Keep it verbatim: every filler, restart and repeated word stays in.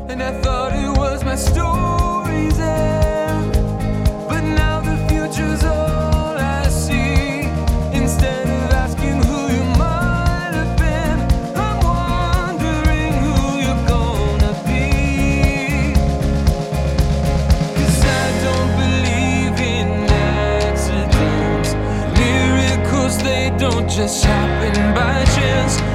and I thought it was my story's end. But now the future's all I see. Instead of asking who you might have been, I'm wondering who you're gonna be. 'Cause I don't believe in accidents. Miracles, they don't just happen by chance.